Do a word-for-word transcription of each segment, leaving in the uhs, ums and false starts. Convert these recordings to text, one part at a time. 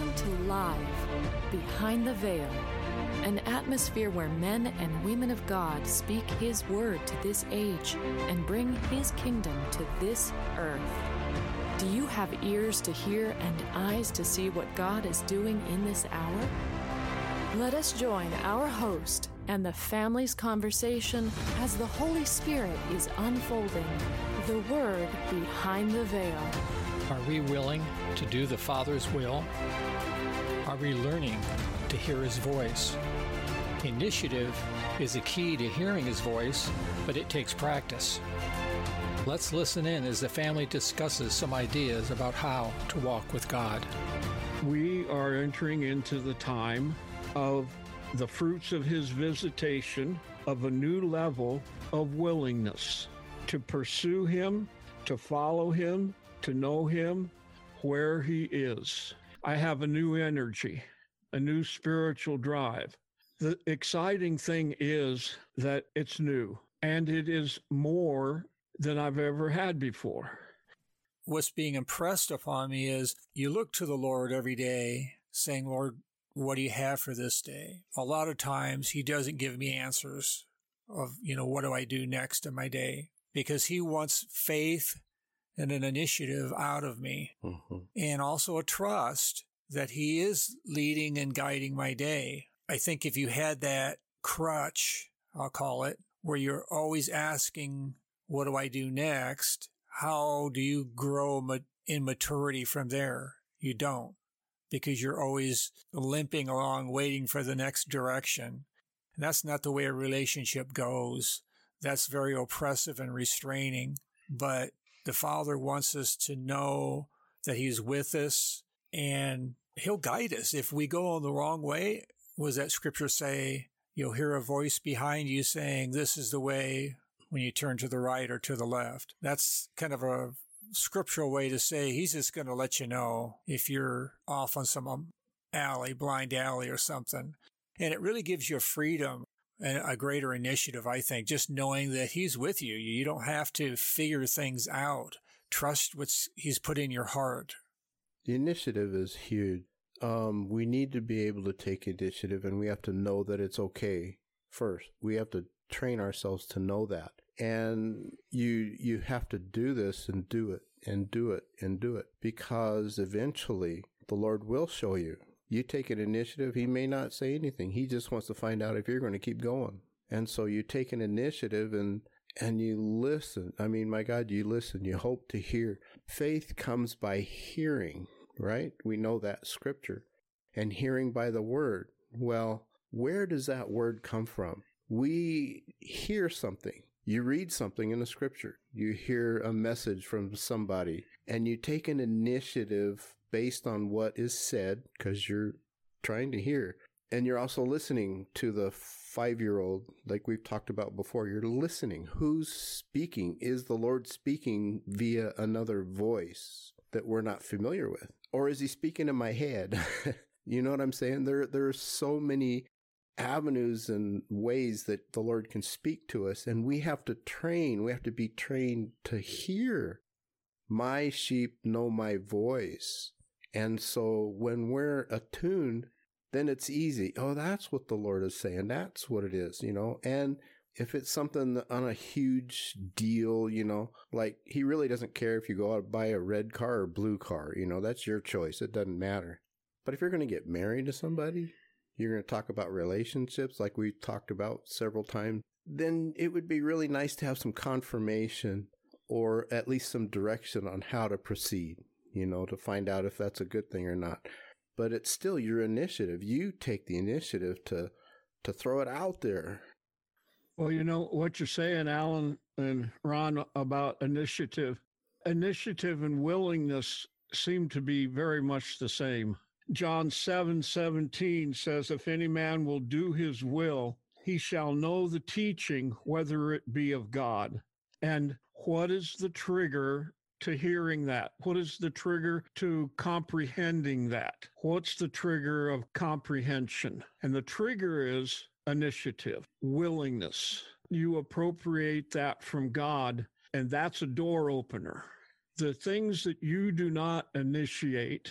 Welcome to Live, Behind the Veil, an atmosphere where men and women of God speak His word to this age and bring His kingdom to this earth. Do you have ears to hear and eyes to see what God is doing in this hour? Let us join our host and the family's conversation as the Holy Spirit is unfolding the Word behind the veil. Are we willing to do the Father's will? Are we learning to hear His voice? Initiative is a key to hearing His voice, but it takes practice. Let's listen in as the family discusses some ideas about how to walk with God. We are entering into the time of the fruits of His visitation, of a new level of willingness to pursue Him, to follow Him, to know Him where He is. I have a new energy, a new spiritual drive. The exciting thing is that it's new, and it is more than I've ever had before. What's being impressed upon me is you look to the Lord every day saying, Lord, what do you have for this day? A lot of times He doesn't give me answers of, you know, what do I do next in my day? Because He wants faith and an initiative out of me, mm-hmm. and also a trust that He is leading and guiding my day. I think if you had that crutch, I'll call it, where you're always asking, what do I do next? How do you grow in maturity from there? You don't, because you're always limping along, waiting for the next direction. And that's not the way a relationship goes. That's very oppressive and restraining. But the Father wants us to know that He's with us and He'll guide us. If we go on the wrong way, was that scripture say, you'll hear a voice behind you saying, this is the way when you turn to the right or to the left. That's kind of a scriptural way to say He's just going to let you know if you're off on some alley, blind alley or something. And it really gives you a freedom and a greater initiative, I think, just knowing that He's with you. You don't have to figure things out. Trust what He's put in your heart. The initiative is huge. Um, we need to be able to take initiative, and we have to know that it's okay first. We have to train ourselves to know that. And you you have to do this and do it and do it and do it, because eventually the Lord will show you. You take an initiative, He may not say anything. He just wants to find out if you're going to keep going. And so you take an initiative and and you listen. I mean, my God, you listen. You hope to hear. Faith comes by hearing, right? We know that scripture. And hearing by the word. Well, where does that word come from? We hear something. You read something in the scripture. You hear a message from somebody, and you take an initiative based on what is said, because you're trying to hear. And you're also listening to the five-year-old, like we've talked about before. You're listening. Who's speaking? Is the Lord speaking via another voice that we're not familiar with? Or is He speaking in my head? You know what I'm saying? There, there are so many avenues and ways that the Lord can speak to us, and we have to train. We have to be trained to hear. My sheep know my voice. And so when we're attuned, then it's easy. Oh, that's what the Lord is saying. That's what it is, you know. And if it's something on a huge deal, you know, like He really doesn't care if you go out and buy a red car or blue car, you know, that's your choice. It doesn't matter. But if you're going to get married to somebody, you're going to talk about relationships like we've talked about several times, then it would be really nice to have some confirmation or at least some direction on how to proceed, you know, to find out if that's a good thing or not. But it's still your initiative. You take the initiative to to throw it out there. Well, you know, what you're saying, Alan and Ron, about initiative, initiative and willingness seem to be very much the same. John seven seventeen says, if any man will do His will, he shall know the teaching, whether it be of God. And what is the trigger to hearing that? What is the trigger to comprehending that? What's the trigger of comprehension? And the trigger is initiative, willingness. You appropriate that from God, and that's a door opener. The things that you do not initiate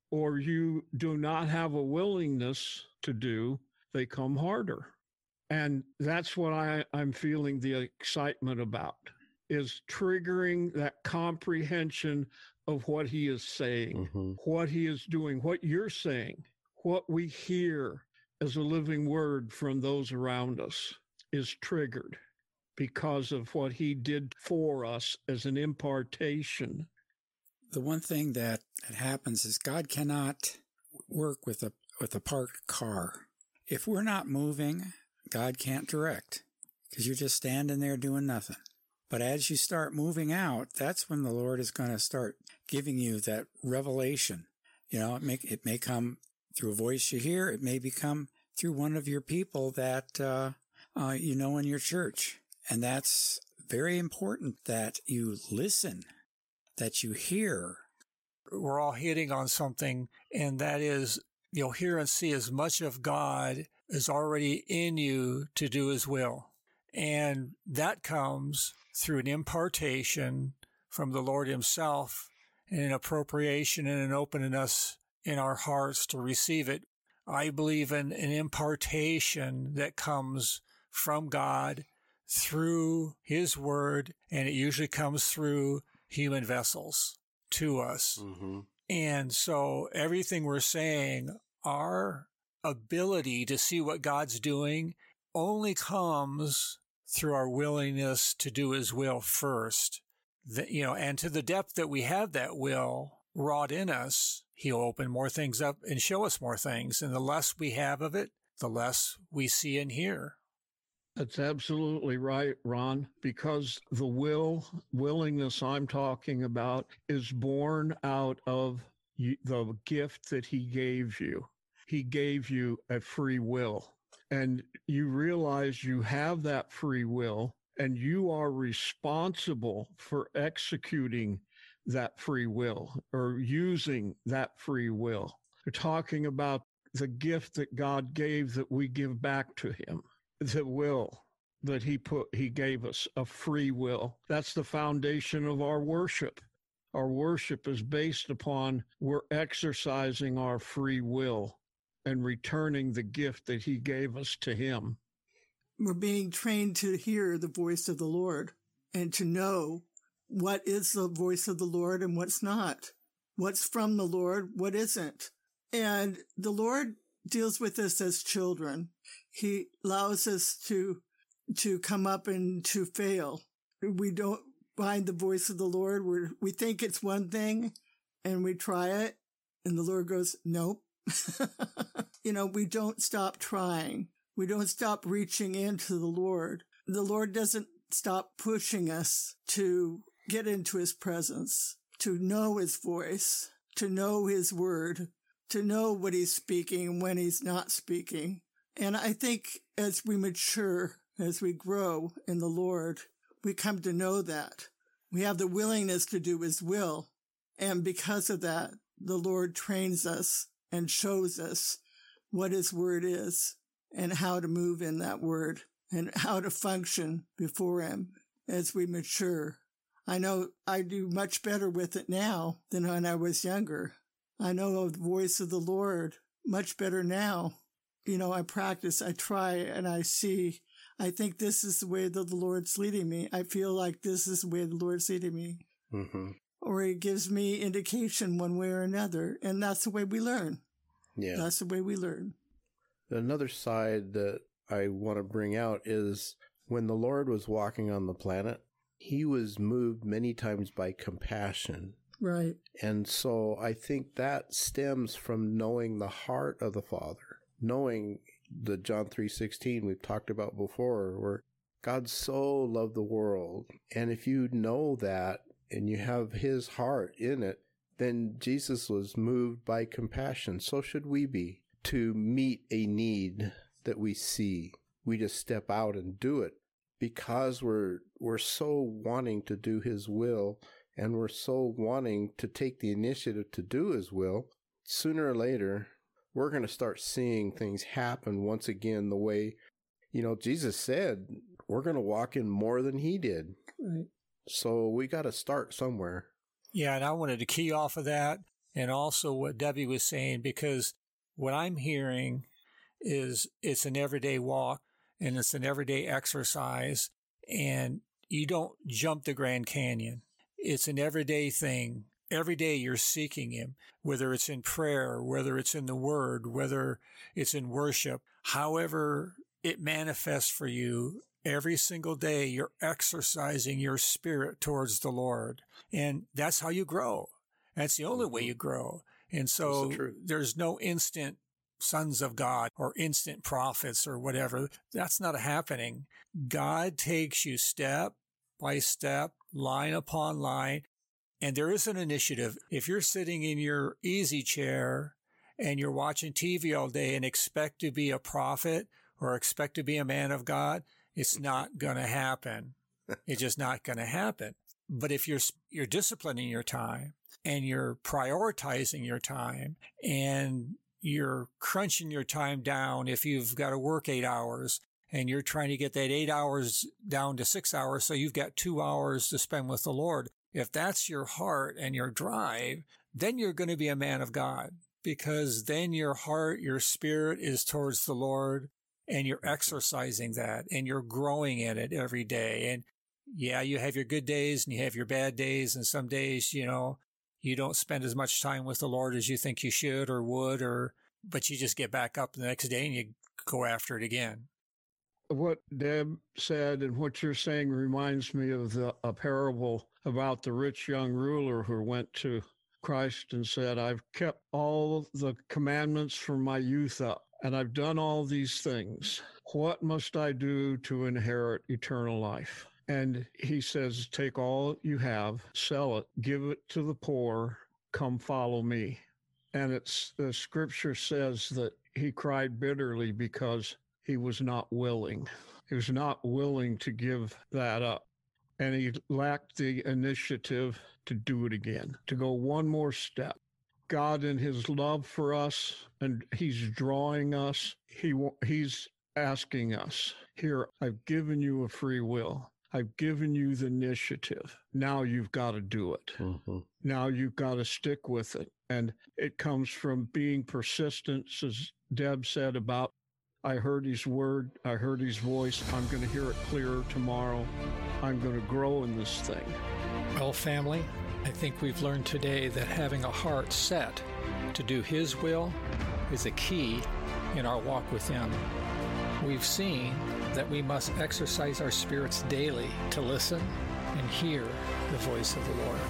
or you do not have a willingness to do, they come harder. And that's what I, I'm feeling the excitement about, is triggering that comprehension of what he is saying, mm-hmm. what he is doing, what you're saying, what we hear as a living word from those around us is triggered because of what he did for us as an impartation. The one thing that, that happens is God cannot work with a with a parked car. If we're not moving, God can't direct, because you're just standing there doing nothing. But as you start moving out, that's when the Lord is going to start giving you that revelation. You know, it may, it may come through a voice you hear. It may become through one of your people that uh, uh, you know in your church. And that's very important, that you listen, that you hear. We're all hitting on something, and that is you'll hear and see as much of God is already in you to do his will. And that comes through an impartation from the Lord himself, and an appropriation and an openness in our hearts to receive it. I believe in an impartation that comes from God through his word, and it usually comes through human vessels to us. Mm-hmm. And so everything we're saying, our ability to see what God's doing only comes through our willingness to do his will first. The, you know, and to the depth that we have that will wrought in us, he'll open more things up and show us more things. And the less we have of it, the less we see and hear. That's absolutely right, Ron, because the will, willingness I'm talking about is born out of the gift that he gave you. He gave you a free will, and you realize you have that free will, and you are responsible for executing that free will or using that free will. We're talking about the gift that God gave that we give back to him. The will that he put, he gave us, a free will. That's the foundation of our worship. Our worship is based upon we're exercising our free will and returning the gift that he gave us to him. We're being trained to hear the voice of the Lord and to know what is the voice of the Lord and what's not, what's from the Lord, what isn't. And the Lord deals with us as children. He allows us to to come up and to fail. We don't find the voice of the Lord. We we think it's one thing, and we try it, and the Lord goes, nope. You know, we don't stop trying. We don't stop reaching into the Lord. The Lord doesn't stop pushing us to get into his presence, to know his voice, to know his word, to know what he's speaking and when he's not speaking. And I think as we mature, as we grow in the Lord, we come to know that. We have the willingness to do his will. And because of that, the Lord trains us and shows us what his word is and how to move in that word and how to function before him as we mature. I know I do much better with it now than when I was younger. I know the voice of the Lord much better now. You know, I practice, I try, and I see. I think this is the way that the Lord's leading me. I feel like this is the way the Lord's leading me. Mm-hmm. Or he gives me indication one way or another. And that's the way we learn. Yeah. That's the way we learn. Another side that I want to bring out is when the Lord was walking on the planet, he was moved many times by compassion. Right. And so I think that stems from knowing the heart of the Father, knowing the John three sixteen we've talked about before, where God so loved the world. And if you know that and you have his heart in it, then Jesus was moved by compassion. So should we be, to meet a need that we see. We just step out and do it because we're we're so wanting to do his will, and we're so wanting to take the initiative to do his will. Sooner or later, we're going to start seeing things happen once again the way, you know, Jesus said, we're going to walk in more than he did. Right. So we got to start somewhere. Yeah, and I wanted to key off of that And also what Debbie was saying, because what I'm hearing is it's an everyday walk and it's an everyday exercise, and you don't jump the Grand Canyon. It's an everyday thing. Every day you're seeking him, whether it's in prayer, whether it's in the word, whether it's in worship, however it manifests for you. Every single day you're exercising your spirit towards the Lord. And that's how you grow. That's the only way you grow. And so there's no instant sons of God or instant prophets or whatever. That's not happening. God takes you step by step, line upon line. And there is an initiative. If you're sitting in your easy chair and you're watching T V all day and expect to be a prophet or expect to be a man of God, it's not going to happen. It's just not going to happen. But if you're you're disciplining your time and you're prioritizing your time and you're crunching your time down, if you've got to work eight hours and you're trying to get that eight hours down to six hours, so you've got two hours to spend with the Lord. If that's your heart and your drive, then you're going to be a man of God, because then your heart, your spirit is towards the Lord, and you're exercising that and you're growing in it every day. And yeah, you have your good days and you have your bad days. And some days, you know, you don't spend as much time with the Lord as you think you should or would, or, but you just get back up the next day and you go after it again. What Deb said and what you're saying reminds me of the, a parable about the rich young ruler who went to Christ and said, I've kept all the commandments from my youth up, and I've done all these things. What must I do to inherit eternal life? And he says, take all you have, sell it, give it to the poor, come follow me. And it's the scripture says that he cried bitterly because he was not willing. He was not willing to give that up. And he lacked the initiative to do it again, to go one more step. God, in his love for us, and he's drawing us, he he's asking us, here, I've given you a free will. I've given you the initiative. Now you've got to do it. Mm-hmm. Now you've got to stick with it. And it comes from being persistent, as Deb said about, I heard his word, I heard his voice, I'm going to hear it clearer tomorrow. I'm going to grow in this thing. Well, family, I think we've learned today that having a heart set to do his will is a key in our walk with him. We've seen that we must exercise our spirits daily to listen and hear the voice of the Lord.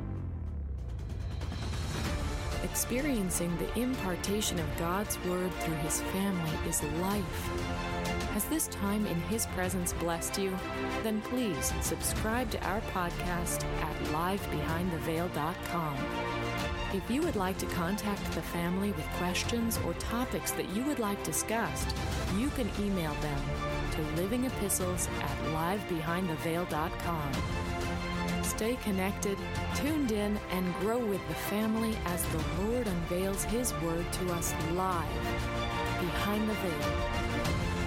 Experiencing the impartation of God's Word through his family is life. Has this time in his presence blessed you? Then please subscribe to our podcast at live behind the veil dot com. If you would like to contact the family with questions or topics that you would like discussed, you can email them to living epistles at live behind the veil dot com. Stay connected, tuned in, and grow with the family as the Lord unveils his word to us live behind the veil.